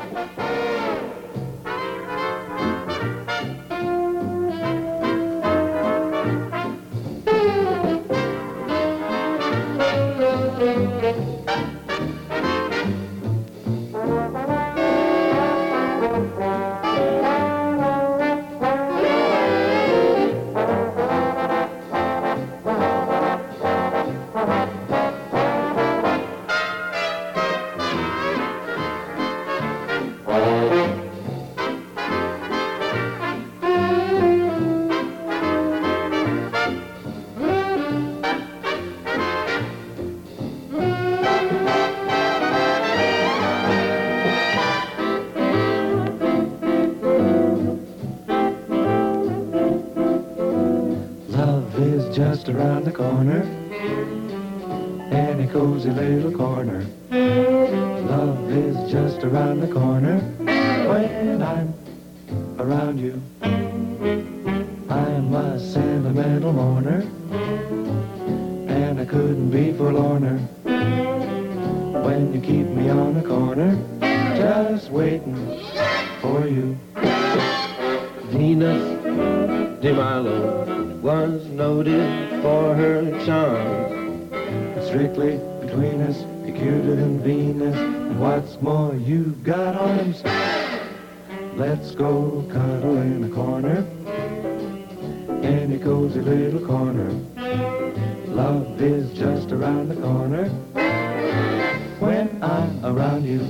Just around the corner, any cozy little corner. Love is just around the corner. When I'm around you, I'm a sentimental mourner, and I couldn't be forlorner when you keep me on the corner, just waiting for you. Venus de Milo was noted for her charms. Strictly between us, you're cuter than Venus, and what's more, you've got arms. Let's go cuddle in a corner, any cozy little corner. Love is just around the corner when I'm around you.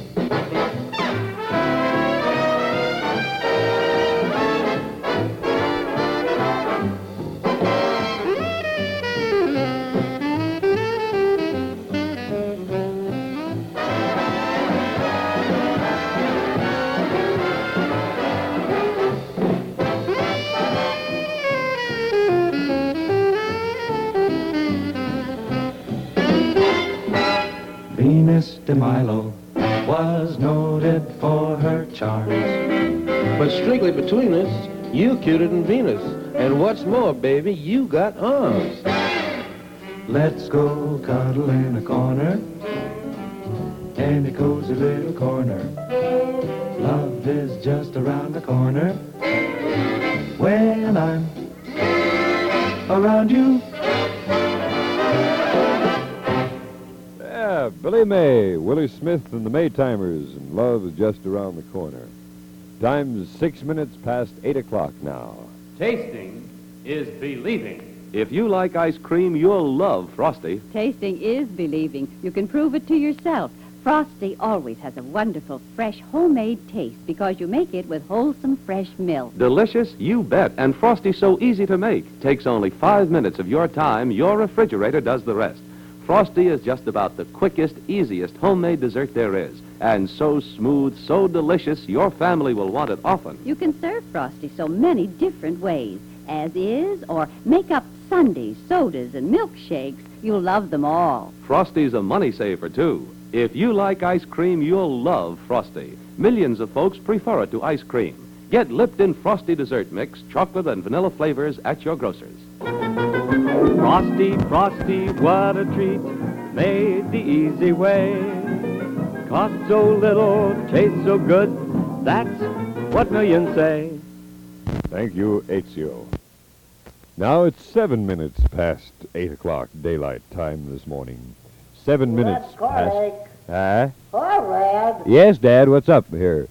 Venus de Milo was noted for her charms. But strictly between us, you cuter than Venus. And what's more, baby, you got arms. Let's go cuddle in a corner, any cozy little corner. Love is just around the corner when I'm around you. Billy May, Willie Smith and the Maytimers, and Love is just around the corner. Time's 6 minutes past 8 o'clock now. Tasting is believing. If you like ice cream, you'll love Frosty. Tasting is believing. You can prove it to yourself. Frosty always has a wonderful, fresh, homemade taste because you make it with wholesome, fresh milk. Delicious? You bet. And Frosty's so easy to make. Takes only 5 minutes of your time. Your refrigerator does the rest. Frosty is just about the quickest, easiest homemade dessert there is. And so smooth, so delicious, your family will want it often. You can serve Frosty so many different ways, as is, or make up sundaes, sodas, and milkshakes. You'll love them all. Frosty's a money saver, too. If you like ice cream, you'll love Frosty. Millions of folks prefer it to ice cream. Get Lipton Frosty Dessert Mix, chocolate and vanilla flavors at your grocer's. Frosty, Frosty, what a treat, made the easy way. Cost so little, tastes so good, that's what millions say. Thank you, Ezio. Now it's 7 minutes past 8 o'clock daylight time this morning. 7 minutes past... Hi, Red. Yes, Dad, what's up here?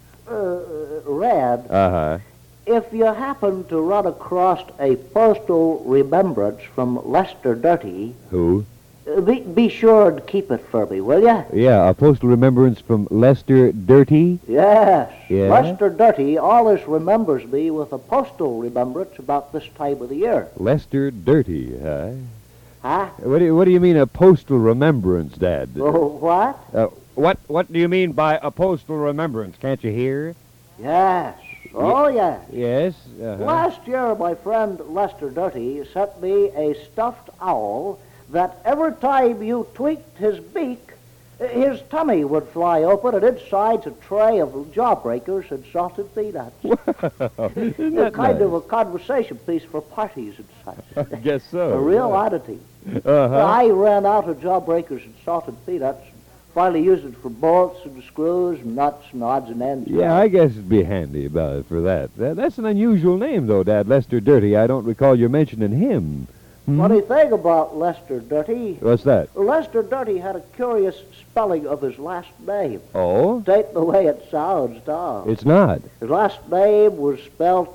Red. Uh-huh. If you happen to run across a postal remembrance from Lester Dirty... Who? Be sure to keep it for me, will you? Yeah, a postal remembrance from Lester Dirty? Yes. Yeah? Lester Dirty always remembers me with a postal remembrance about this time of the year. Lester Dirty, huh? Huh? What do you mean a postal remembrance, Dad? Oh, what? What do you mean by a postal remembrance? Can't you hear? Yes. Oh, yes. Yes? Uh-huh. Last year, my friend Lester Dirty sent me a stuffed owl that every time you tweaked his beak, his tummy would fly open, and inside's a tray of jawbreakers and salted peanuts. Isn't that kind nice? of a conversation piece for parties and such. I guess so. A real oddity. Uh-huh. I ran out of jawbreakers and salted peanuts, Finally used it for bolts and screws and nuts and odds and ends. Yeah, I guess it'd be handy for that. That's an unusual name, though, Dad. Lester Dirty. I don't recall you mentioning him. Funny thing about Lester Dirty. What's that? Lester Dirty had a curious spelling of his last name. Oh? It ain't the way it sounds, Tom. It's not. His last name was spelled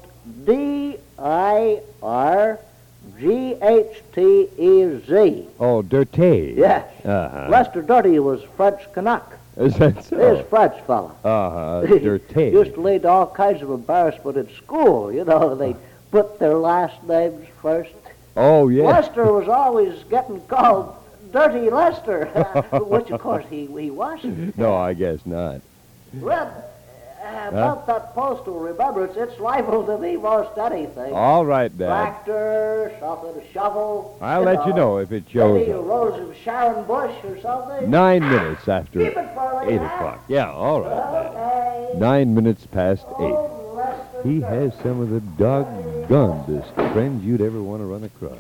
Dirghtez. Oh, Dirty. Yes. Uh-huh. Lester Dirty was French Canuck. Is that so? He's a French fella. Dirty. Used to lead to all kinds of embarrassment at school. You know, they put their last names first. Oh, yeah. Lester was always getting called Dirty Lester, which, of course, he wasn't. No, I guess not. Well, about that postal remembrance, it's liable to be most anything. All right, Dad. Tractor, something, a shovel. I'll let you know if it shows Maybe a up. rose of Sharon Bush or something. 9 minutes after Keep it for 8 later. o'clock. Yeah, all right, Dad. Okay. 9 minutes past 8. Oh, Lester He has some of the doggondest friends you'd ever want to run across.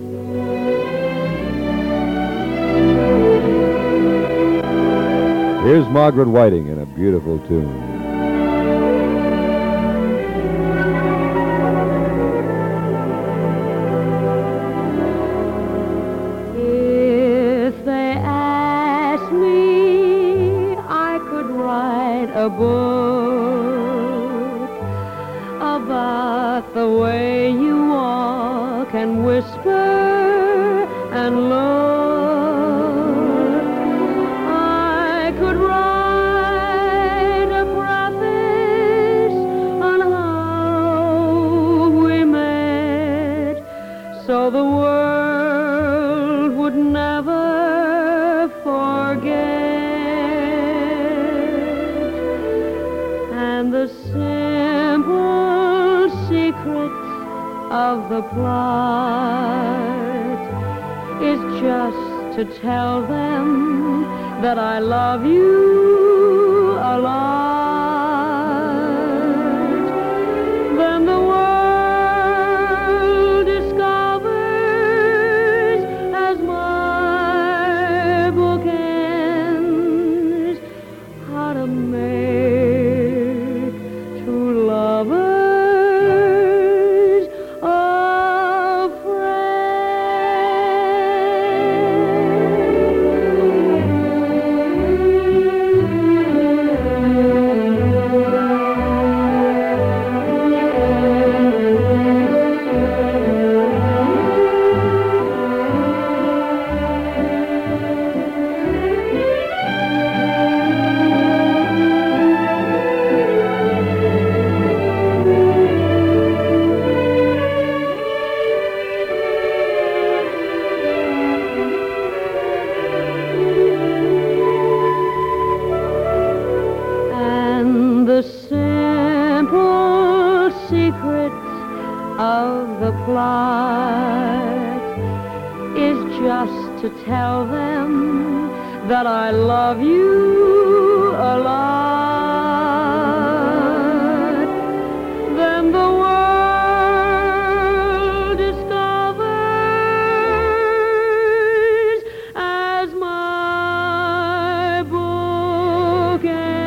Here's Margaret Whiting in a beautiful tune. If they asked me, I could write a book about the way you walk and whisper and look. I could write a preface on how we met, so the world would never forget. And the simple secret of the plot is just to tell them that I love you a lot. Then the world discovers as my book ends how to make two lovers a And the simple secret of the plot is just to tell them that I love you a lot. Then the world discovers as my book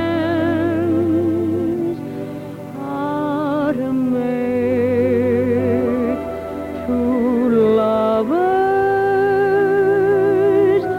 ends how to make two lovers a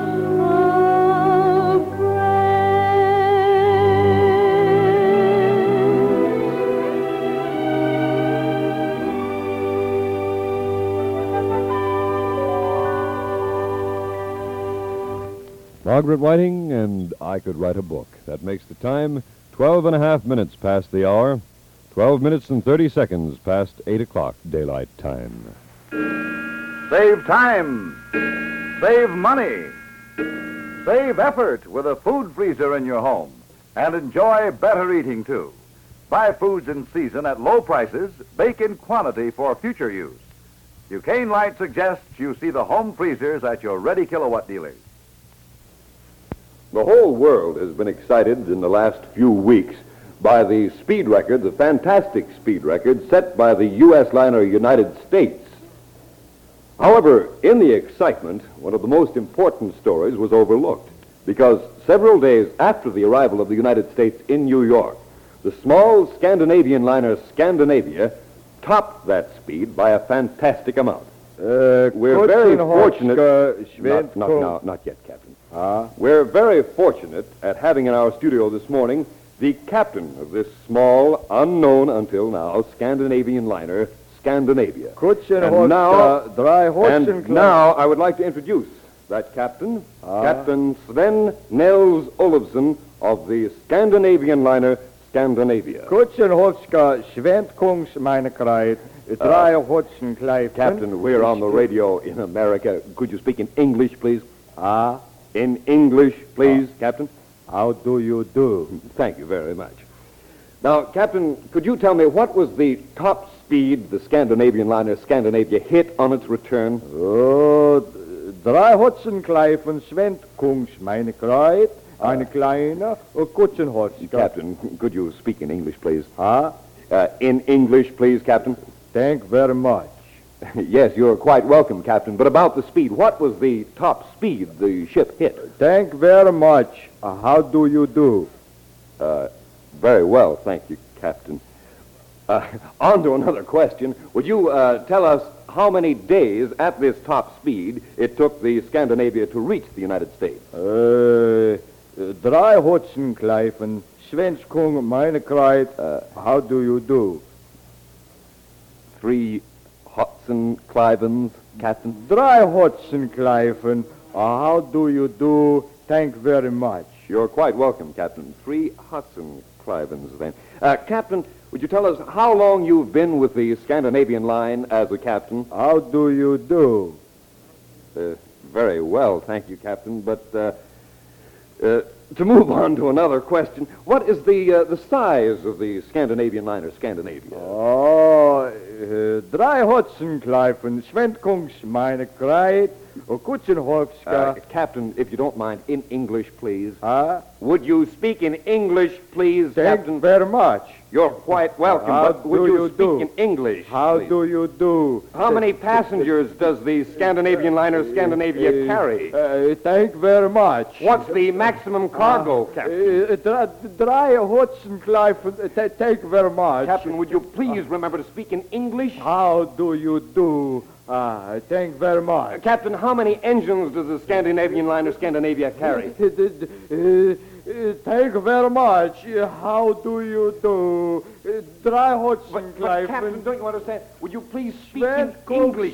Margaret Whiting and I Could Write a Book. That makes the time 12 and a half minutes past the hour. 12 minutes and 30 seconds past 8 o'clock daylight time. Save time. Save money. Save effort with a food freezer in your home. And enjoy better eating, too. Buy foods in season at low prices. Bake in quantity for future use. Duquesne Light suggests you see the home freezers at your Ready Kilowatt dealers. The whole world has been excited in the last few weeks by the speed record, the fantastic speed record set by the U.S. liner United States. However, in the excitement, one of the most important stories was overlooked. because several days after the arrival of the United States in New York, the small Scandinavian liner Scandinavia topped that speed by a fantastic amount. We're very fortunate... Not yet, Captain. We're very fortunate at having in our studio this morning the captain of this small, unknown until now, Scandinavian liner, Scandinavia. And now I would like to introduce that captain, Captain Sven Nels Olofsson of the Scandinavian liner, Scandinavia. Captain, we're on the radio in America. Could you speak in English, please? In English, please, Captain. How do you do? Thank you very much. Now, Captain, could you tell me what was the top speed the Scandinavian liner Scandinavia hit on its return? Captain, could you speak in English, please? In English, please, Captain. Thank very much. Yes, you're quite welcome, Captain. But about the speed, what was the top speed the ship hit? Thank very much. How do you do? Very well, thank you, Captain. On to another question. Would you tell us how many days at this top speed it took the Scandinavia to reach the United States? How do you do? 3 Hudson Clivens, Captain. How do you do? Thank very much. You're quite welcome, Captain. 3 Hudson Clivens, then. Captain, would you tell us how long you've been with the Scandinavian line as a captain? How do you do? Very well, thank you, Captain. But to move on to another question, what is the size of the Scandinavian liner Scandinavia? Captain, if you don't mind, in English, please. Would you speak in English, please, Captain? Thank very much. You're quite welcome, but would you speak in English, How please? do you do? How many passengers does the Scandinavian liner Scandinavia carry? Thank very much. What's the maximum cargo, Captain? Thank very much. Captain, would you please remember to speak in English? How do you do? Thank very much. Captain, how many engines does the Scandinavian liner Scandinavia carry? Thank very much. How do you do? But Captain, don't you understand? Would you please speak in English?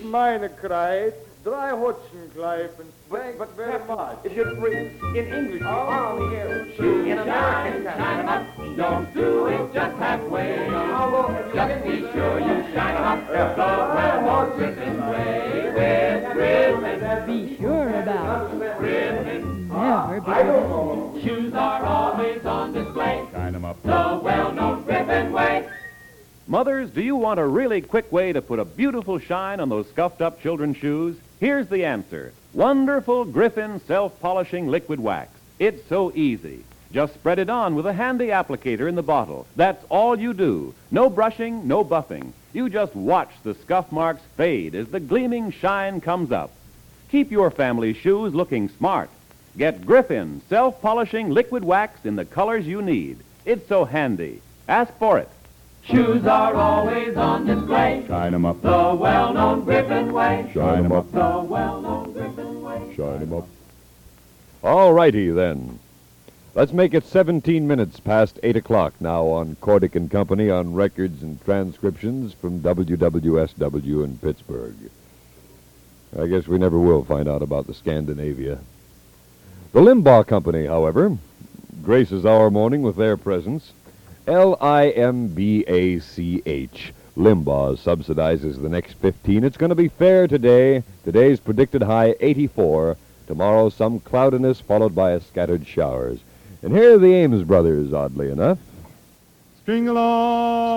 Thank very much. If you'd in English, you are on the air. In American, shine 'em up. Don't do it just halfway. Just be sure you shine 'em up the well-known Griffin way. With Griffin. Be sure about Griffin. never be. Shoes are always on display. Shine 'em up the well-known Griffin way. Mothers, do you want a really quick way to put a beautiful shine on those scuffed-up children's shoes? Here's the answer. Wonderful Griffin self-polishing liquid wax. It's so easy. Just spread it on with a handy applicator in the bottle. That's all you do. No brushing, no buffing. You just watch the scuff marks fade as the gleaming shine comes up. Keep your family shoes looking smart. Get Griffin self-polishing liquid wax in the colors you need. It's so handy. Ask for it. Shoes are always on display. Shine 'em up the well-known Griffin way. Shine 'em up the well-known Griffin way. Shine 'em up. All righty, then. Let's make it 17 minutes past 8 o'clock now on Cordick and Company on records and transcriptions from WWSW in Pittsburgh. I guess we never will find out about the Scandinavia. The Limbaugh Company, however, graces our morning with their presence. Limbach. Limbaugh subsidizes the next 15. It's going to be fair today. Today's predicted high 84. Tomorrow some cloudiness followed by a scattered showers. And here are the Ames brothers, oddly enough. String along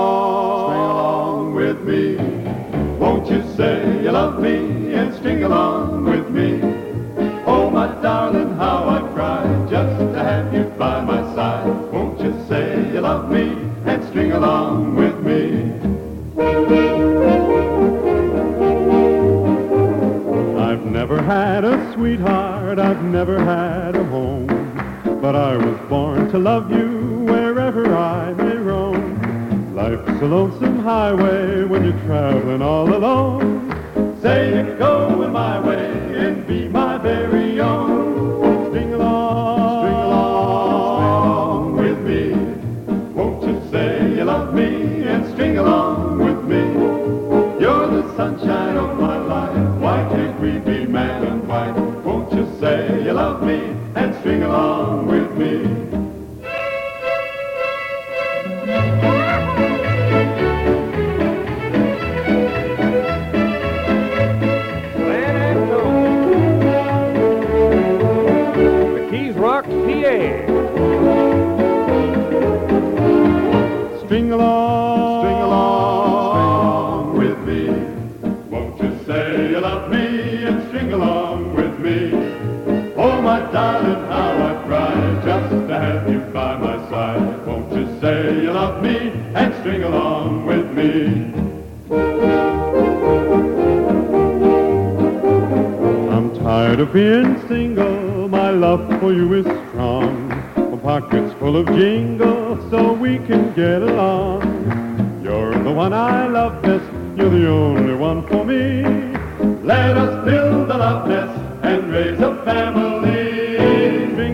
with me. Won't you say you love me and string along with me? Oh, my darling, how I cry just to have you by my side. Won't you say you love me and string along with me? I've never never had a sweetheart, I've never had a home, but I was born to love you wherever I may roam. Life's a lonesome highway when you're traveling all alone. Say you go in my way and be my very own. String along with me. Won't you say you love me and string along with me? You're the sunshine of my life. Why can't we be man and wife? Won't you say you love me and string along with me? String along with me. Won't you say you love me and string along with me? Oh, my darling, how I cry just to have you by my side. Won't you say you love me and string along with me? I'm tired of being single. My love for you is strong. Pockets full of jingle so we can get along. You're the one I love best, you're the only one for me. Let us build a love nest and raise a family. String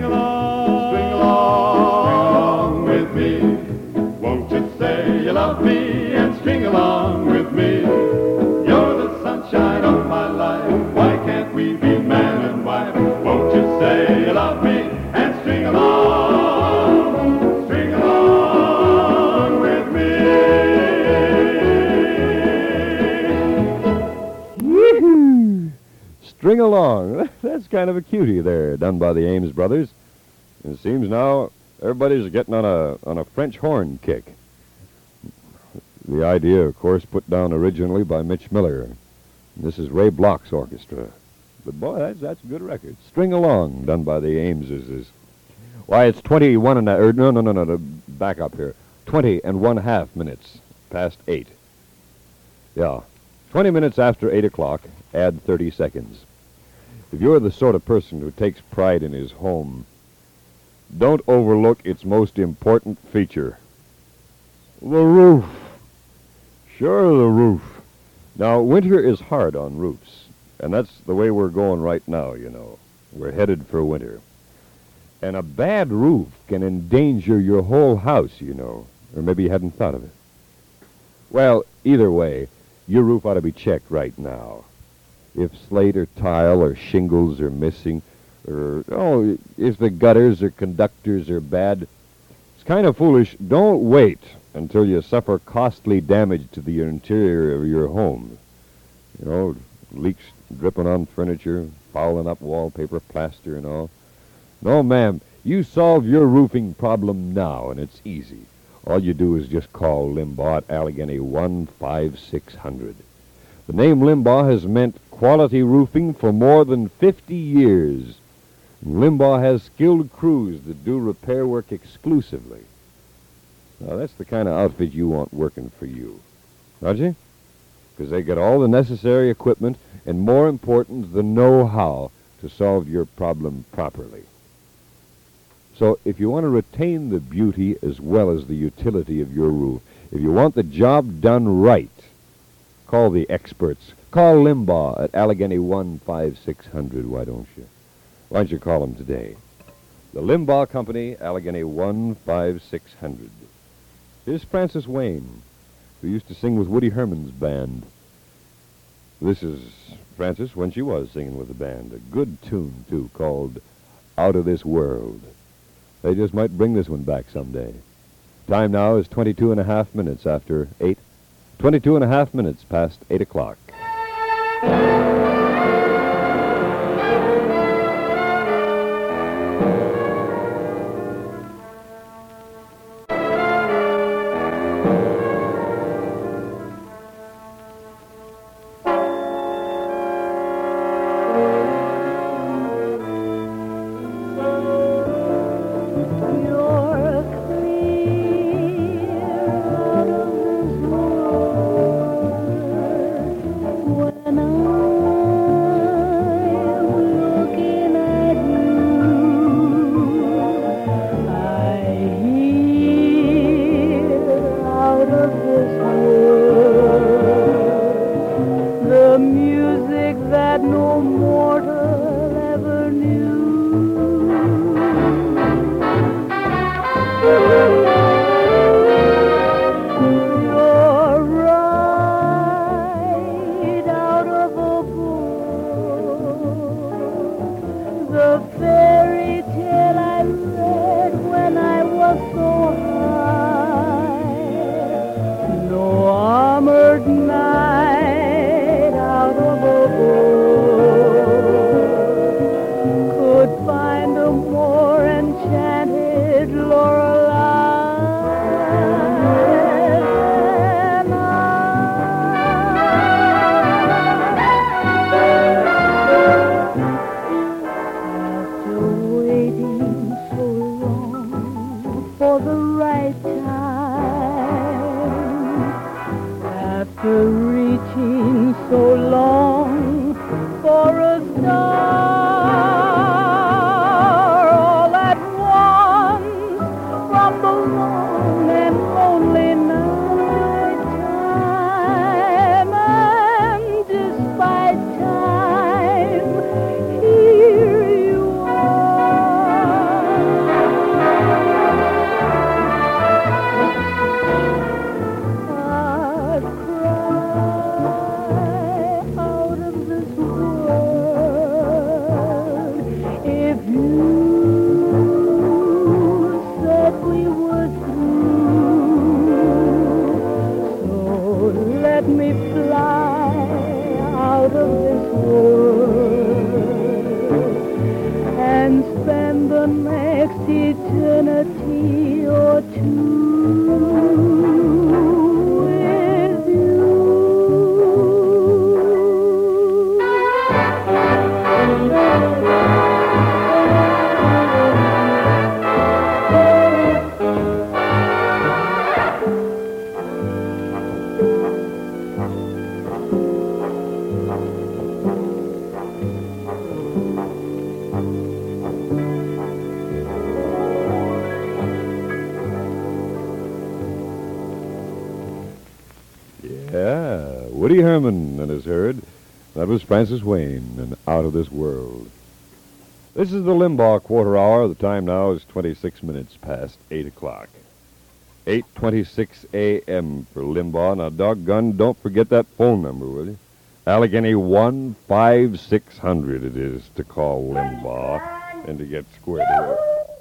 along with me. Won't you say you love me and string along with me? You're the sunshine of my life. Why can't we be man and wife? Won't you say you love me and string along? String along. That's kind of a cutie there, done by the Ames brothers. And it seems now everybody's getting on a French horn kick. The idea, of course, put down originally by Mitch Miller. And this is Ray Bloch's orchestra. But boy, that's a good record. String Along, done by the Ameses. Why, it's 21 and no, back up here. 20 and 1/2 minutes past 8. Yeah, 20 minutes after 8 o'clock, add 30 seconds. If you're the sort of person who takes pride in his home, don't overlook its most important feature. The roof. Sure, the roof. Now, winter is hard on roofs, and that's the way we're going right now, you know. We're headed for winter. And a bad roof can endanger your whole house, you know, or maybe you hadn't thought of it. Well, either way, your roof ought to be checked right now. If slate or tile or shingles are missing, or, if the gutters or conductors are bad, it's kind of foolish. Don't wait until you suffer costly damage to the interior of your home. You know, leaks dripping on furniture, fouling up wallpaper, plaster, and all. No, ma'am, you solve your roofing problem now, and it's easy. All you do is just call Limbaugh at Allegheny 15600. The name Limbaugh has meant quality roofing for more than 50 years. And Limbaugh has skilled crews that do repair work exclusively. Now, that's the kind of outfit you want working for you, don't you? Because they get all the necessary equipment and, more important, the know-how to solve your problem properly. So if you want to retain the beauty as well as the utility of your roof, if you want the job done right, call the experts. Call Limbaugh at Allegheny 15600, why don't you? Why don't you call them today? The Limbaugh Company, Allegheny 15600. Here's Francis Wayne, who used to sing with Woody Herman's band. This is Francis when she was singing with the band. A good tune, too, called Out of This World. They just might bring this one back someday. Time now is 22.5 minutes after 8. 22.5 minutes past 8 o'clock. When I by time. After reaching so long for a star, all at once from the long and lonely night time, and despite time, here you are. I'd cry out of this world if you said we were through. So let me fly out of this world and spend the next eternity or two with you. Yeah, Woody Herman and his herd. That was Francis Wayne and Out of This World. This is the Limbaugh Quarter Hour. The time now is 26 minutes past 8 o'clock. 8:26 a.m. for Limbaugh. Now, doggone, don't forget that phone number, will you? Allegheny 1-5600 it is to call Limbaugh and to get squared away.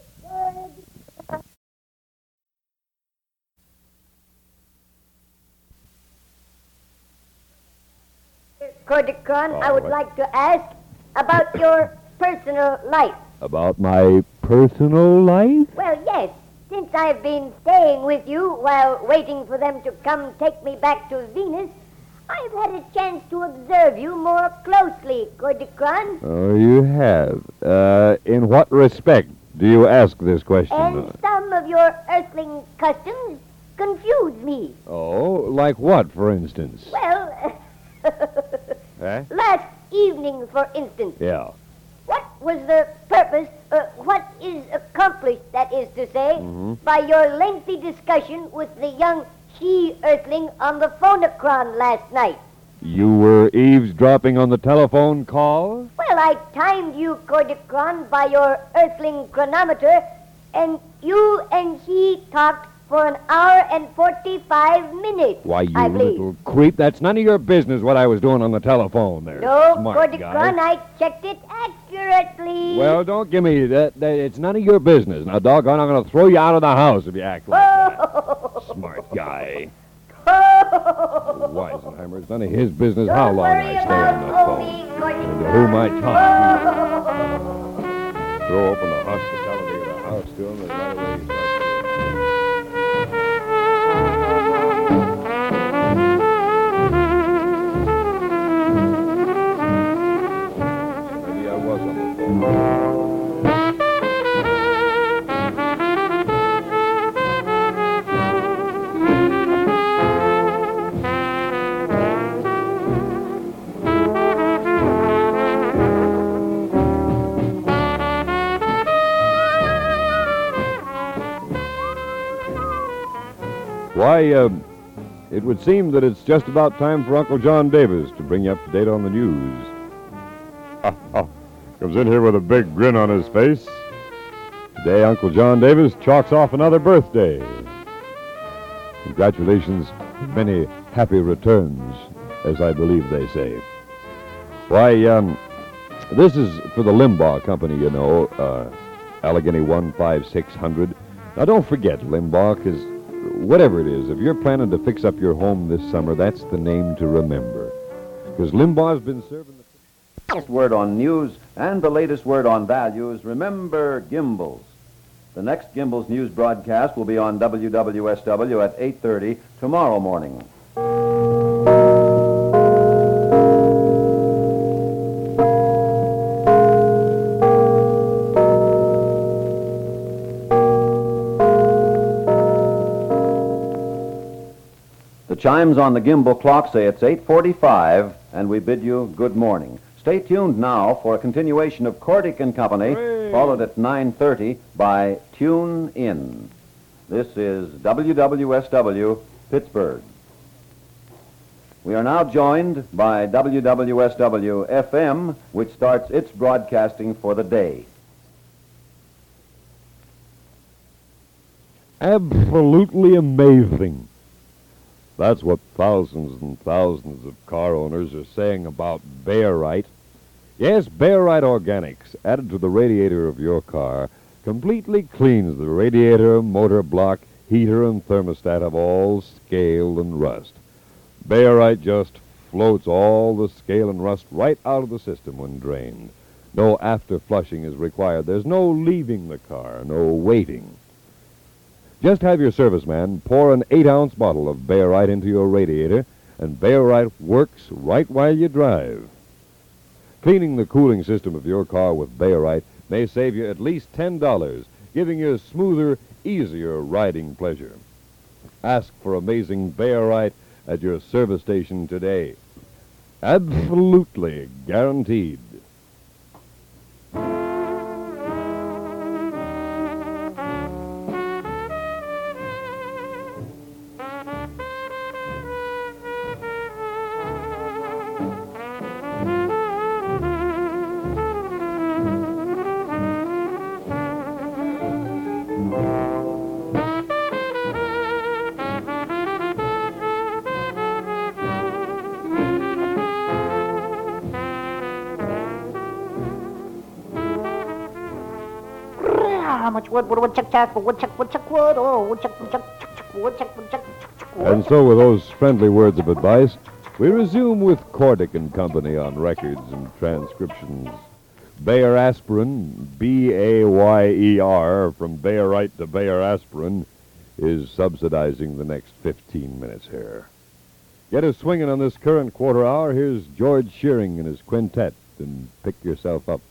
Cordicron, I All would right. like to ask about your personal life. About my personal life? Well, yes, since I've been staying with you while waiting for them to come take me back to Venus, I've had a chance to observe you more closely, Cordicron. Oh, you have. In what respect do you ask this question? And some of your earthling customs confuse me. Oh, like what, for instance? Well, last evening, for instance, Yeah. what was the purpose, what is accomplished, that is to say, Mhm. by your lengthy discussion with the young she-earthling on the phonocron last night? You were eavesdropping on the telephone call? Well, I timed you, Cordicron, by your earthling chronometer, and you and she talked for an hour and 45 minutes, Why, you I believe. little creep, that's none of your business what I was doing on the telephone there. No, Smart Cordicron, guy. I checked it accurately. Well, don't give me that. It's none of your business. Now, doggone, I'm going to throw you out of the house if you act like that. Smart guy. Weisenheimer, it's none of his business how long I stay on the phone. And to whom I talk to. Throw open the hospitality of the house to him and right away he starts. Maybe I was on the phone. Why, it would seem that it's just about time for Uncle John Davis to bring you up to date on the news. Comes in here with a big grin on his face. Today, Uncle John Davis chalks off another birthday. Congratulations, and many happy returns, as I believe they say. Why, this is for the Limbaugh Company, you know, Allegheny 1-5600. Now, don't forget Limbaugh, because whatever it is, if you're planning to fix up your home this summer, that's the name to remember. Because Limbaugh's been serving the Latest word on news and the latest word on values. Remember Gimbals. The next Gimbals news broadcast will be on WWSW at 8:30 tomorrow morning. chimes on the gimbal clock say it's 8:45, and we bid you good morning. Stay tuned now for a continuation of Cordick and Company, followed at 9:30 by Tune In. This is WWSW, Pittsburgh. We are now joined by WWSW-FM, which starts its broadcasting for the day. Absolutely amazing. That's what thousands and thousands of car owners are saying about Bayerite. Yes, Bayerite Organics, added to the radiator of your car, completely cleans the radiator, motor block, heater, and thermostat of all scale and rust. Bayerite just floats all the scale and rust right out of the system when drained. No after flushing is required. There's no leaving the car, no waiting. Just have your serviceman pour an 8-ounce bottle of Bayerite into your radiator, and Bayerite works right while you drive. Cleaning the cooling system of your car with Bayerite may save you at least $10, giving you a smoother, easier riding pleasure. Ask for amazing Bayerite at your service station today. Absolutely guaranteed. How much wood, woodchuck, wood, oh, woodchuck. And so with those friendly words of advice, we resume with Cordick and Company on records and transcriptions. Bayer Aspirin, B-A-Y-E-R, from Bayerite to Bayer Aspirin, is subsidizing the next 15 minutes here. Get us swinging on this current quarter hour. Here's George Shearing and his quintet, and pick yourself up.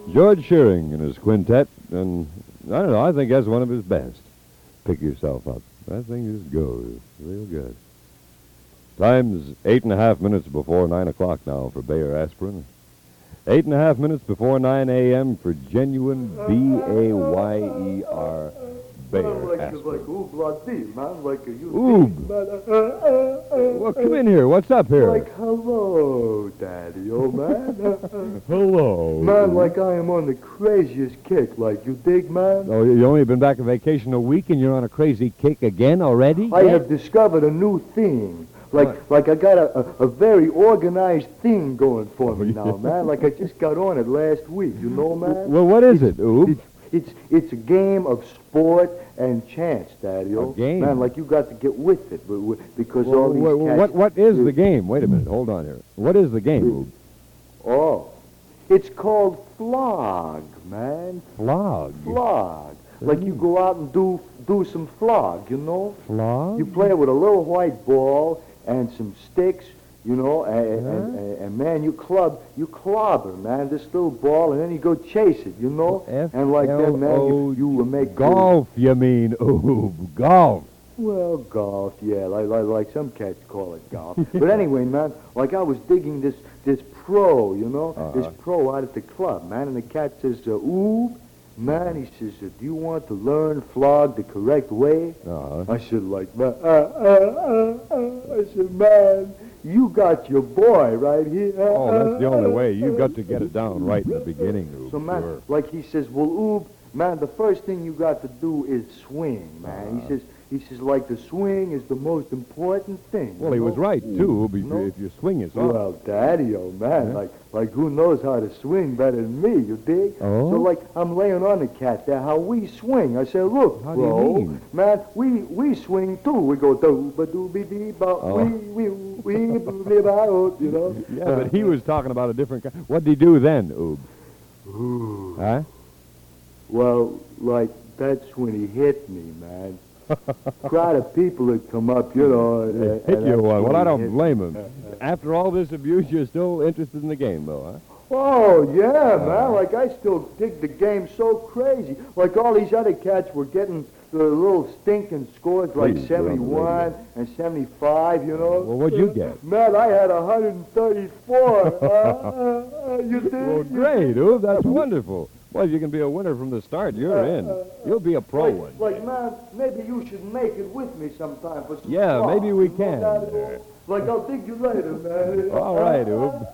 George Shearing and his quintet, and I don't know, I think that's one of his best. Pick yourself up. That thing just goes real good. Time's 8.5 minutes before 9 o'clock now for Bayer Aspirin. 8.5 minutes before 9 a.m. for genuine B-A-Y-E-R Bayer Aspirin. Oob. Well, come in here. What's up here? Like, hello, Daddy, old man. Hello. Man, like I am on the craziest kick, like, you dig, man? Oh, you only been back on vacation a week and you're on a crazy kick again already? I have discovered a new thing. Like I got a very organized thing going for me now, man. Like I just got on it last week, you know, man? Well, what is it, Oob? It's a game of sport and chance, Daddy. A game? Man, like you got to get with it because all these cats... What is the game? Wait a minute, hold on here. What is the game, Oob? Oh, it's called flog, man. Flog? Flog. Like you go out and do some flog, you know? Flog? You play it with a little white ball and some sticks, you know, and man, you clobber, man, this little ball, and then you go chase it, you know? And like that, man, you will make... Golf, you mean, Oob, golf. Well, golf, yeah, like some cats call it golf. But anyway, man, like I was digging this pro, you know, this pro out at the club, man, and the cat says, Oob, man, he says, do you want to learn flog the correct way? I said, like, man, I said, man, you got your boy right here. Oh, that's the only way. You've got to get it down right in the beginning, Oob. So, man, like he says, well, Oob, man, the first thing you got to do is swing, man. He says, like, the swing is the most important thing. Well, he was right, too, if you swing it. Well, Daddy, oh, man, like who knows how to swing better than me, you dig? Oh? So, like, I'm laying on the cat there, how we swing. I said, look, how bro, do you mean? Man, we swing, too. We go, do-ba-doo-be-dee-ba, we-ba-o, you know? Yeah, but he was talking about a different kind. What did he do then, Oob? Ooh. Huh? Well, like, that's when he hit me, man. Crowd of people had come up, you know. Hit you one. Well, I don't blame him. After all this abuse, you're still interested in the game, though, huh? Oh, yeah, man. Like, I still dig the game so crazy. Like, all these other cats were getting the little stinking scores, like 71 and 75, you know. Well, what'd you get? Man, I had 134. You did? Well, great, Oob. That's wonderful. Well, if you can be a winner from the start, you're in. You'll be a pro one. Like, man, maybe you should make it with me sometime for some Yeah, fun. maybe we can. Like, I'll dig you later, man. All right, Oob.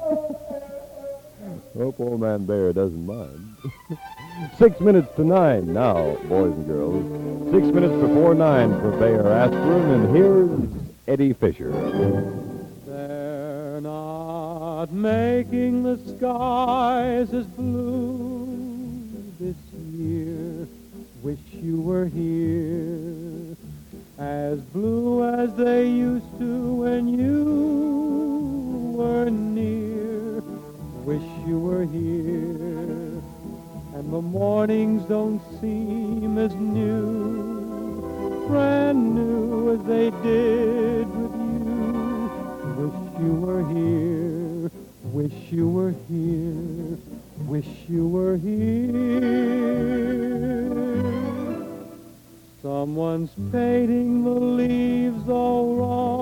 Hope old man Bear doesn't mind. 6 minutes to 9 now, boys and girls. 6 minutes before 9 for Bayer Aspirin, and here's Eddie Fisher. They're not making the skies as blue this year. Wish you were here, as blue as they used to when you were near. Wish you were here, and the mornings don't seem as new, brand new as they did with you. Wish you were here, wish you were here, wish you were here. Someone's painting the leaves all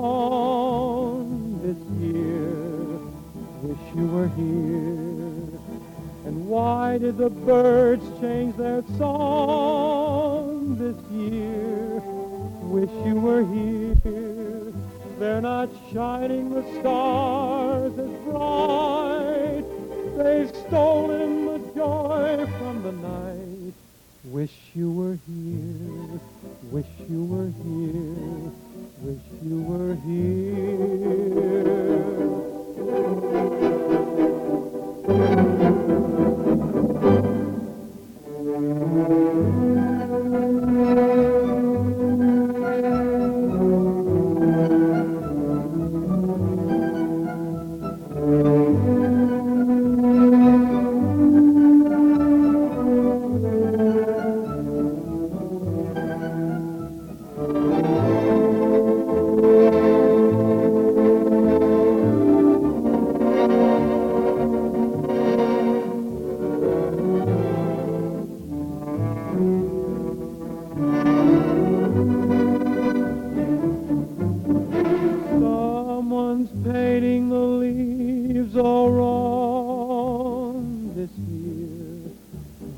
wrong this year. Wish you were here. And why did the birds change their song this year? Wish you were here. They're not shining the stars as bright. They've stolen the joy from the night. Wish you were here. Wish you were here. Wish you were here.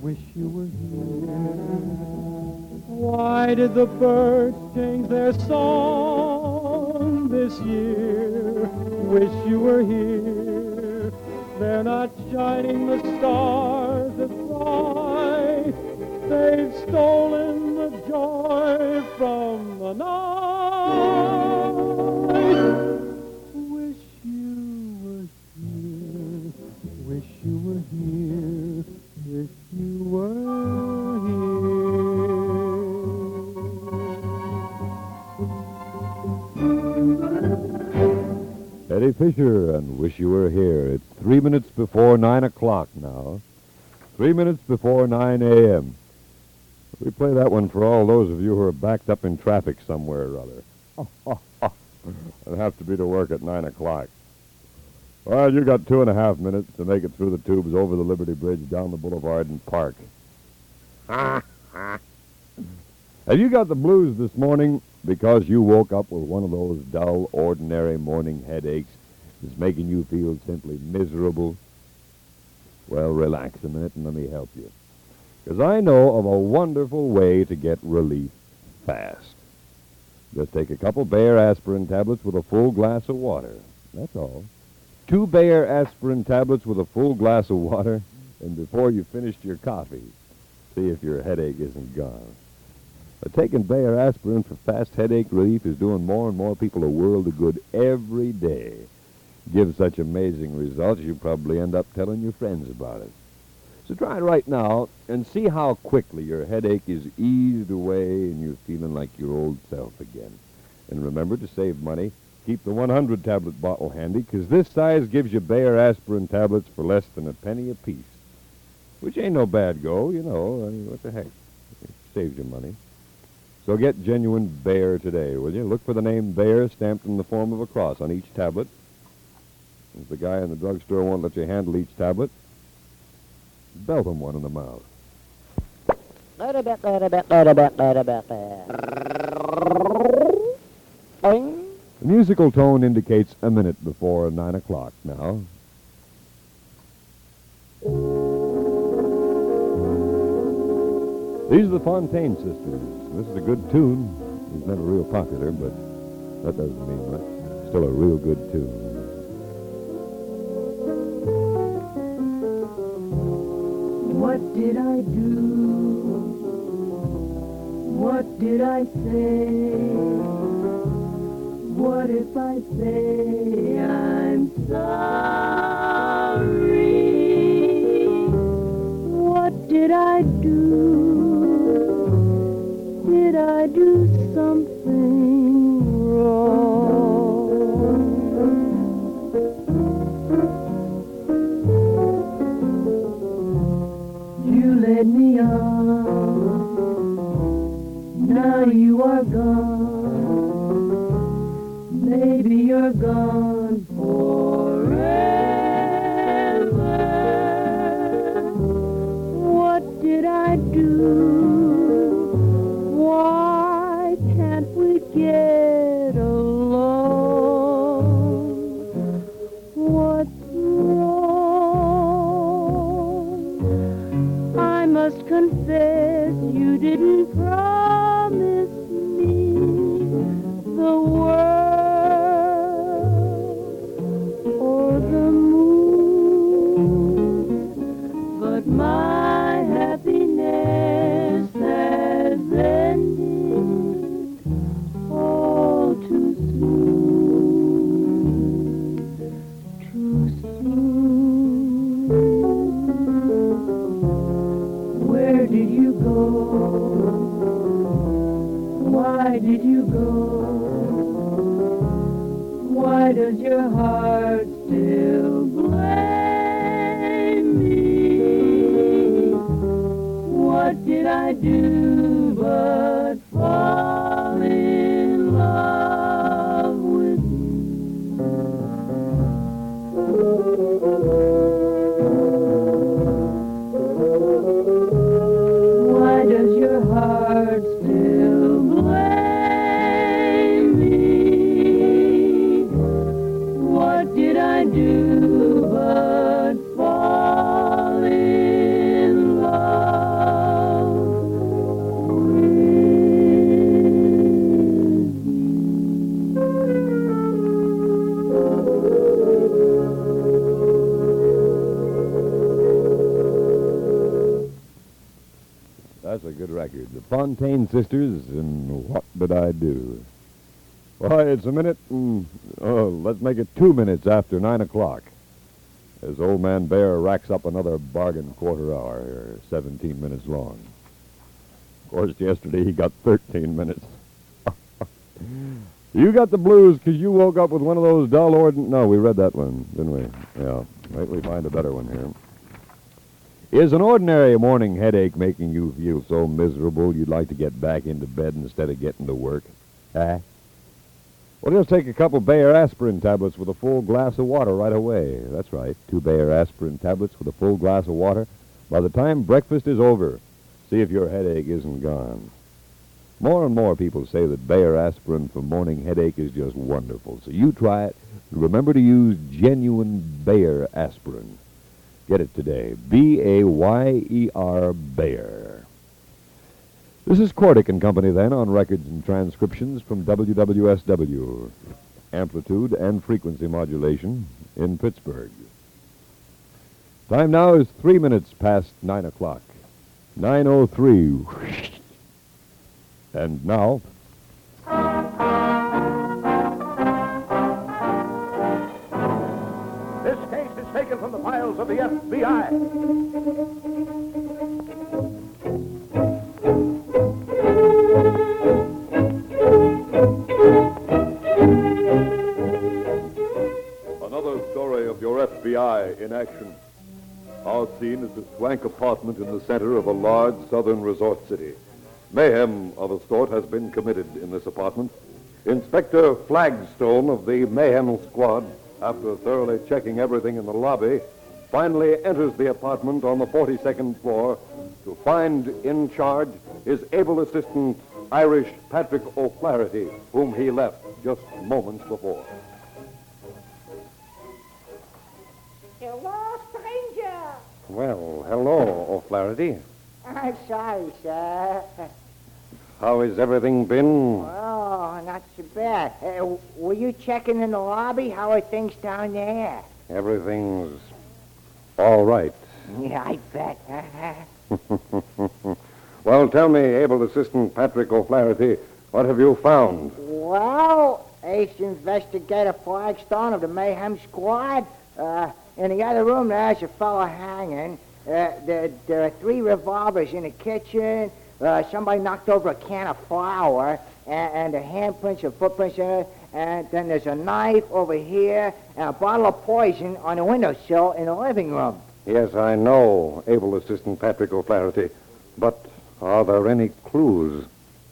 wish you were here. Why did the birds change their song this year? Wish you were here. They're not shining the stars that fly. They've stolen the joy from the night. Wish you were here. Wish you were here. Wish you were here. Eddie Fisher and Wish You Were Here. It's 3 minutes before 9 o'clock now. 3 minutes before 9 a.m. We play that one for all those of you who are backed up in traffic somewhere or other. It'll have to be to work at 9 o'clock. Well, you got 2.5 minutes to make it through the tubes, over the Liberty Bridge, down the boulevard, and park. Have you got the blues this morning because you woke up with one of those dull, ordinary morning headaches that's making you feel simply miserable? Well, relax a minute and let me help you. Because I know of a wonderful way to get relief fast. Just take a couple Bayer aspirin tablets with a full glass of water. That's all. 2 Bayer aspirin tablets with a full glass of water, and before you finished your coffee, see if your headache isn't gone. But taking Bayer aspirin for fast headache relief is doing more and more people a world of good every day. Gives such amazing results, you probably end up telling your friends about it. So try it right now and see how quickly your headache is eased away and you're feeling like your old self again. And remember to save money. Keep the 100-tablet bottle handy, because this size gives you Bayer aspirin tablets for less than a penny apiece. Which ain't no bad go, you know. I mean, what the heck? It saves you money. So get genuine Bayer today, will you? Look for the name Bayer stamped in the form of a cross on each tablet. If the guy in the drugstore won't let you handle each tablet, belt him one in the mouth. The musical tone indicates a minute before 9 o'clock now. These are the Fontaine Sisters. This is a good tune. It's never real popular, but that doesn't mean much. Still a real good tune. What did I do? What did I say? What if I say I'm sorry? What did I do? Did I do something wrong? You led me on, now you are gone. Maybe you're gone forever. What did I do? Why can't we get along? What's wrong? I must confess you didn't promise me the world. My happiness has ended all too soon, too soon. Where did you go? Why did you go? Why does your heart still blame me? What did I do but fall in love with you? Why does your heart still blame me? What did I do but fall in love? That's a good record. The Fontaine Sisters and What Did I Do? Why, it's a minute and... let's make it 2 minutes after 9 o'clock. As Old Man Bear racks up another bargain quarter hour here, 17 minutes long. Of course, yesterday he got 13 minutes. You got the blues because you woke up with one of those dull No, we read that one, didn't we? Yeah. Wait till we find a better one here. Is an ordinary morning headache making you feel so miserable you'd like to get back into bed instead of getting to work? Huh? Well, just take a couple Bayer aspirin tablets with a full glass of water right away. That's right, 2 Bayer aspirin tablets with a full glass of water. By the time breakfast is over, see if your headache isn't gone. More and more people say that Bayer aspirin for morning headache is just wonderful. So you try it. Remember to use genuine Bayer aspirin. Get it today. B-A-Y-E-R, Bayer. This is Cordick and Company, then, on records and transcriptions from WWSW, amplitude and frequency modulation in Pittsburgh. Time now is 3 minutes past 9 o'clock. 9:03. And now... This case is taken from the files of the FBI. Another story of your FBI in action. Our scene is a swank apartment in the center of a large southern resort city. Mayhem of a sort has been committed in this apartment. Inspector Flagstone of the Mayhem Squad, after thoroughly checking everything in the lobby, finally enters the apartment on the 42nd floor to find in charge his able assistant, Irish Patrick O'Flaherty, whom he left just moments before. Hello, stranger. Well, hello, O'Flaherty. I'm sorry, sir. How has everything been? Oh, not so bad. Were you checking in the lobby? How are things down there? Everything's all right. Yeah, I bet. Well, tell me, able assistant Patrick O'Flaherty, what have you found? Well, Ace Investigator Flagstone of the Mayhem Squad. In the other room, there's a fella hanging. There are 3 revolvers in the kitchen. Somebody knocked over a can of flour, and the handprints and footprints in it. And then there's a knife over here, and a bottle of poison on the windowsill in the living room. Yes, I know, able assistant Patrick O'Flaherty. But are there any clues?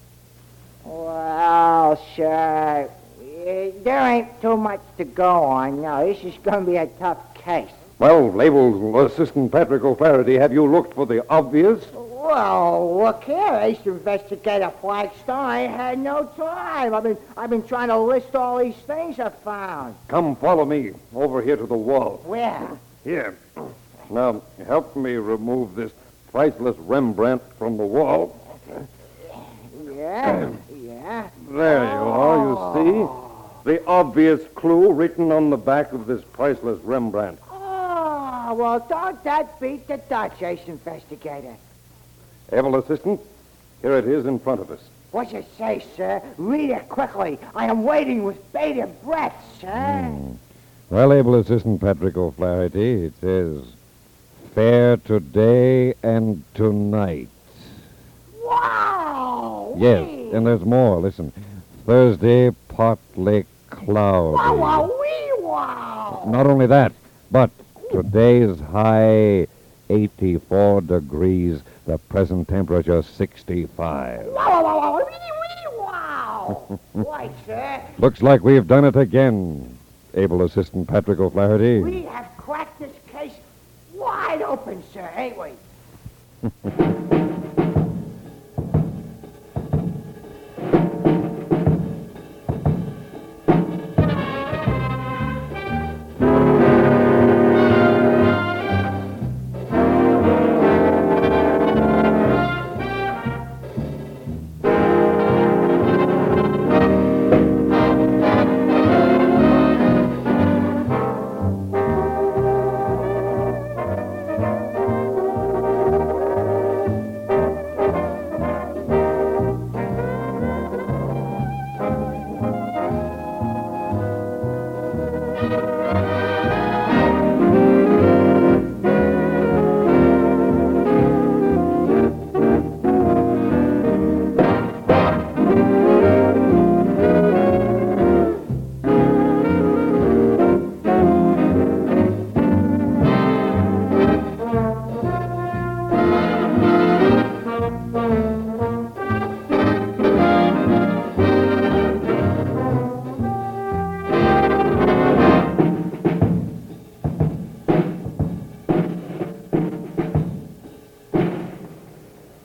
Well, sir, there ain't too much to go on. No, this is going to be a tough case. Well, labeled assistant Patrick O'Flaherty, have you looked for the obvious? Well, look here, Ace Investigator Flagstone. I had no time. I've been trying to list all these things I found. Come follow me over here to the wall. Where? Here. Now, help me remove this priceless Rembrandt from the wall. Yeah. There you are, you see? The obvious clue written on the back of this priceless Rembrandt. Oh, well, don't that beat the Dutch, Ace Investigator? Able assistant, here it is in front of us. What's it say, sir? Read it quickly. I am waiting with bated breath, sir. Well, able assistant Patrick O'Flaherty, it says, fair today and tonight. Wow! Yes, and there's more. Listen, Thursday, partly cloudy. Wow! Not only that, but today's high 84 degrees, the present temperature 65. Wow! Why, sir? Looks like we've done it again, able assistant Patrick O'Flaherty. We have cracked this case wide open, sir, ain't we?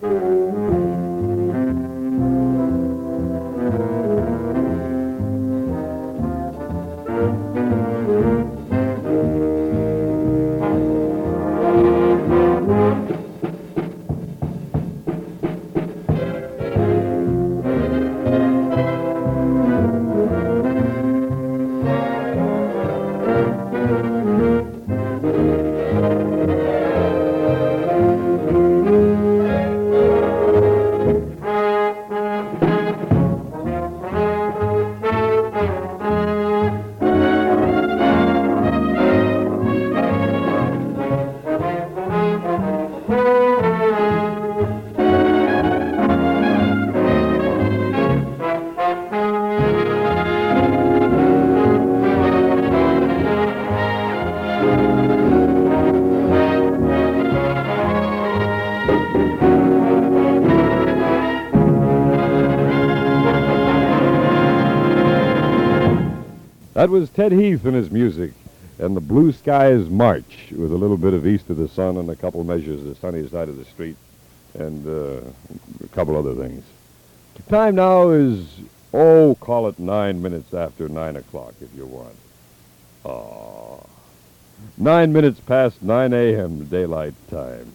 That was Ted Heath and his music, and the Blue Skies March, with a little bit of East of the Sun and a couple measures the Sunny Side of the Street, and a couple other things. Time now is, call it 9 minutes after 9 o'clock if you want. 9 minutes past 9 a.m. daylight time.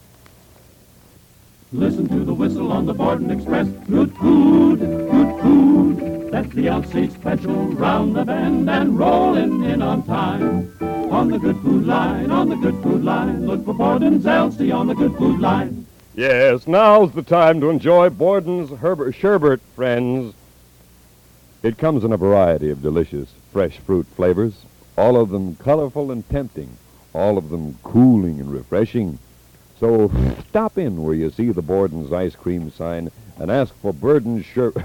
Listen to the whistle on the Borden Express. Good food, good food. That's the Alsace special, round the bend and rolling in on time. On the Good Food Line, on the Good Food Line, look for Borden's Elsie on the Good Food Line. Yes, now's the time to enjoy Borden's Sherbet, friends. It comes in a variety of delicious fresh fruit flavors, all of them colorful and tempting, all of them cooling and refreshing. So stop in where you see the Borden's ice cream sign and ask for Borden's Sherbet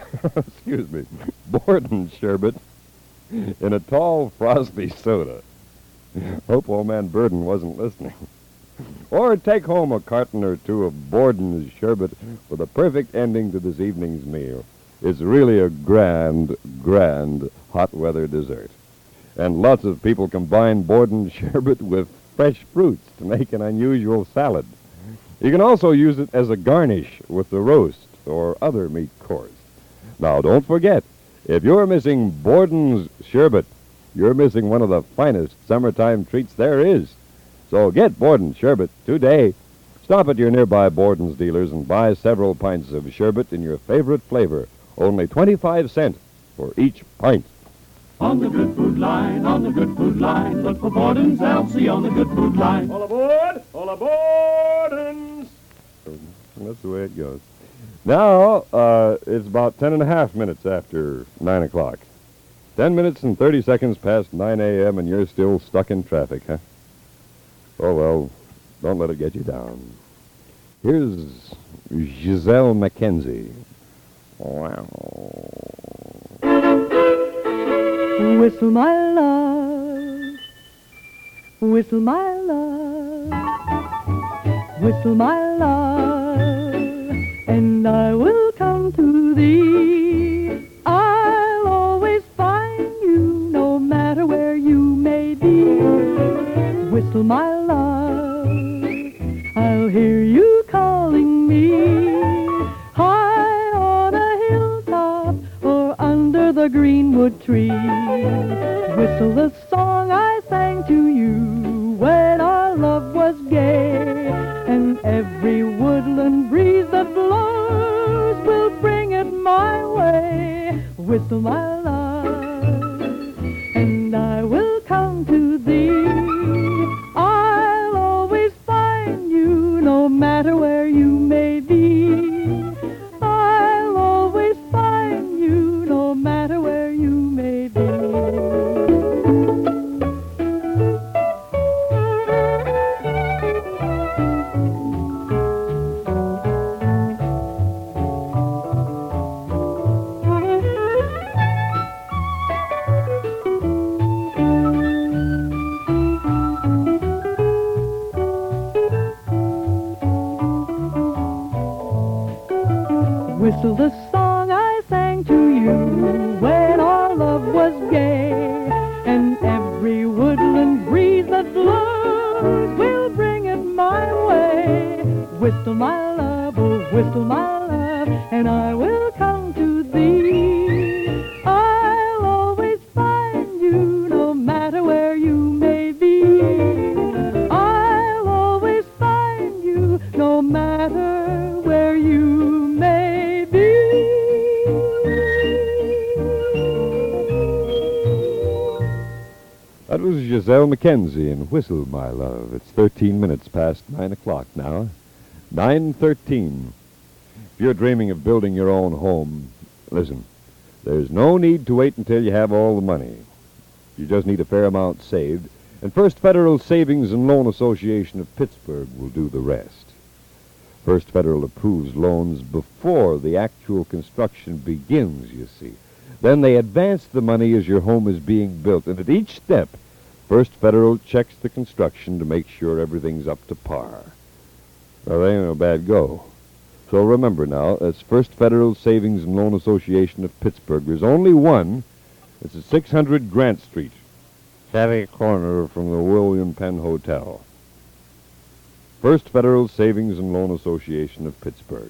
in a tall, frosty soda. Hope old man Burden wasn't listening. Or take home a carton or two of Borden's Sherbet for the perfect ending to this evening's meal. It's really a grand, grand hot weather dessert. And lots of people combine Borden's Sherbet with fresh fruits to make an unusual salad. You can also use it as a garnish with the roast or other meat course. Now, don't forget, if you're missing Borden's Sherbet, you're missing one of the finest summertime treats there is. So get Borden's Sherbet today. Stop at your nearby Borden's dealers and buy several pints of sherbet in your favorite flavor. Only 25 cents for each pint. On the Good Food Line, on the Good Food Line, look for Borden's Elsie on the Good Food Line. All aboard! All aboard! That's the way it goes. Now, it's about 10.5 minutes after 9 o'clock. 10 minutes and 30 seconds past 9 a.m. and you're still stuck in traffic, huh? Oh, well, don't let it get you down. Here's Giselle Mackenzie. Wow. Whistle, my love. Whistle, my love. Whistle, my love. And I will come to thee. I'll always find you, no matter where you may be. Whistle, my love. I'll hear you calling me. High on a hilltop or under the greenwood tree. Whistle the song I sang to you when our love was gay. And every woodland breeze that blows will bring it my way. Whistle, my love, and I will come to thee. I'll always find you, no matter where you may be. I'll always find you, no matter where you may be. Whistle the song I sang to you when our love was gay. And every woodland breeze that blows will bring it my way. Whistle, my love, Oh, whistle, my love, and I will come to thee. I'll always find you, no matter where you may be. I'll always find you, no matter where you may be. That was Giselle Mackenzie and Whistle, My Love. It's 13 minutes past 9 o'clock now. 9:13. If you're dreaming of building your own home, listen, there's no need to wait until you have all the money. You just need a fair amount saved, and First Federal Savings and Loan Association of Pittsburgh will do the rest. First Federal approves loans before the actual construction begins, you see. Then they advance the money as your home is being built, and at each step, First Federal checks the construction to make sure everything's up to par. Well, they ain't no bad go. So remember now, that's First Federal Savings and Loan Association of Pittsburgh. There's only one. It's at 600 Grant Street, catty corner from the William Penn Hotel. First Federal Savings and Loan Association of Pittsburgh.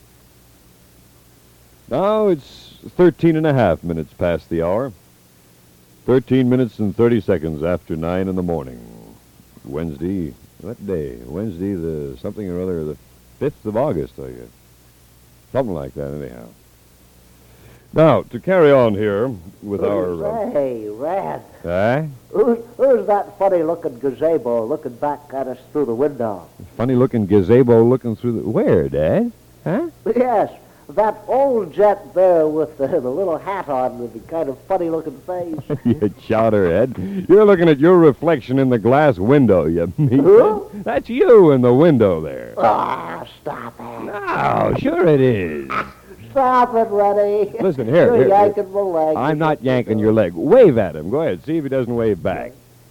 Now it's 13 and a half minutes past the hour. 13 minutes and 30 seconds after 9 in the morning. Wednesday, what day? Wednesday the something or other, the 5th of August, I guess. Something like that, anyhow. Now, to carry on here with our... Hey, Red. Eh? Who's that funny-looking gazebo looking back at us through the window? Funny-looking gazebo looking through the... Where, Dad? Huh? Yes, that old jet there with the little hat on with the kind of funny-looking face. You chowderhead. You're looking at your reflection in the glass window, you meathead. That's you in the window there. Ah, stop it. No, sure it is. Stop it, Reddy. Listen, here. You're here. yanking my leg. I'm not yanking your leg. Wave at him. Go ahead. See if he doesn't wave back.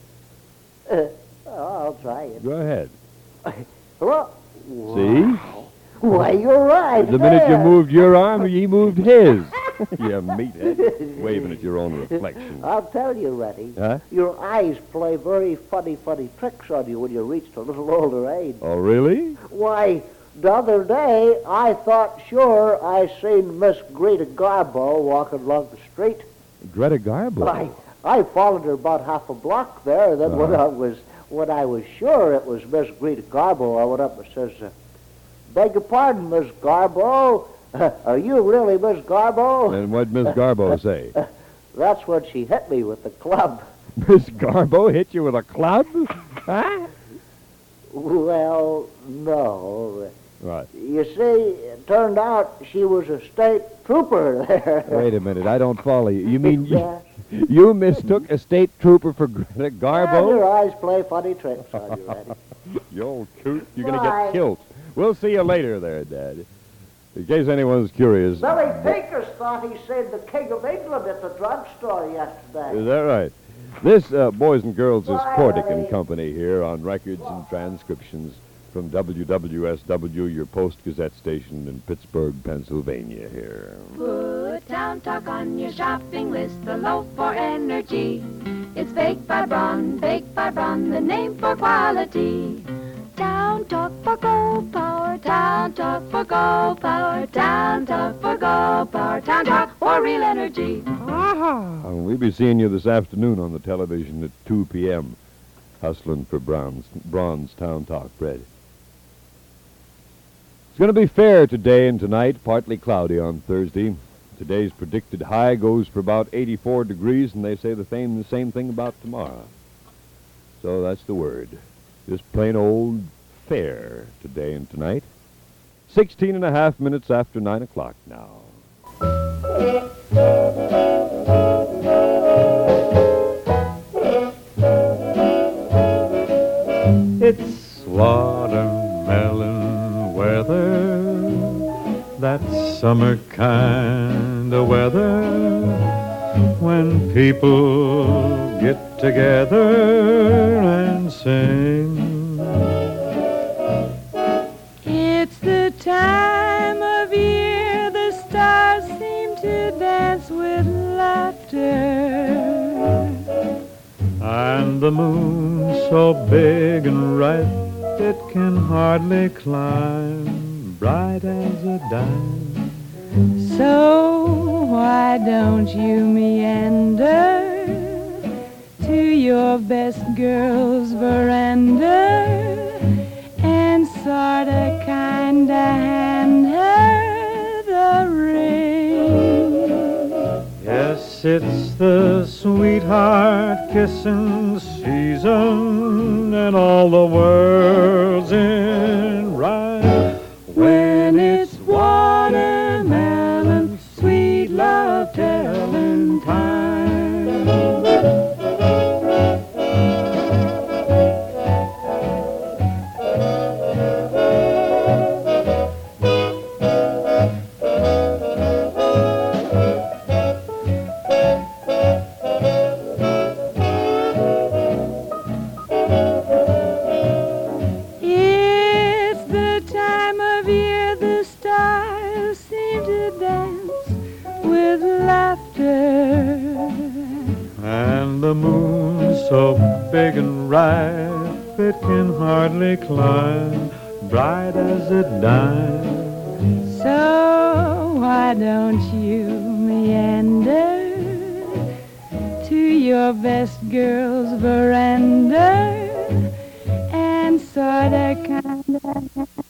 I'll try it. Go ahead. Well, See? why, you're right. The minute you there. moved your arm, he moved his. You meathead. Waving at your own reflection. I'll tell you, Reddy. Huh? Your eyes play very funny tricks on you when you reach a little older age. Oh, really? Why, the other day, I thought sure I seen Miss Greta Garbo walking along the street. Greta Garbo? I followed her about half a block there, and then when I was sure it was Miss Greta Garbo, I went up and says, beg your pardon, Miss Garbo. Are you really Miss Garbo? And what'd Miss Garbo say? That's when she hit me with the club. Miss Garbo hit you with a club? Huh? Well, no. Right. You see, it turned out she was a state trooper there. Wait a minute. I don't follow you. You mean Yeah. you mistook a state trooper for Greta And Garbo? your eyes play funny tricks on you, Reddy. You old coot. You're going to Bye. get killed. We'll see you later there, Dad. In case anyone's curious. Billy Pinkers thought he saved the King of England at the drugstore yesterday. Is that right? This, boys and girls, is Bye, Cordick Reddy. and Company here on records and transcriptions from WWSW, your Post-Gazette station in Pittsburgh, Pennsylvania here. Put Town Talk on your shopping list, the loaf for energy. It's baked by Braun, the name for quality. Town Talk for Go Power, Town Talk for Go Power, Town Talk for Go Power, Town Talk for real energy. We'll be seeing you this afternoon on the television at 2 p.m., hustling for Braun's Town Talk bread. It's going to be fair today and tonight, partly cloudy on Thursday. Today's predicted high goes for about 84 degrees, and they say the same thing about tomorrow. So that's the word. Just plain old fair today and tonight. 16 and a half minutes after 9 o'clock now. It's watermelon weather, that summer kind of weather, when people get together and sing. It's the time of year the stars seem to dance with laughter. And the moon so big and bright it can hardly climb bright as a dime. So why don't you meander to your best girl's veranda and sorta kinda hand her the ring? Yes, it's the sweetheart kissing season, and all the world's in rhyme. When it's watermelon, sweet love telling time. It's the time of year the stars seem to dance with laughter. And the moon so big and ripe it can hardly climb, bright as a dime. So why don't you meander to your best girl's veranda and sorta kinda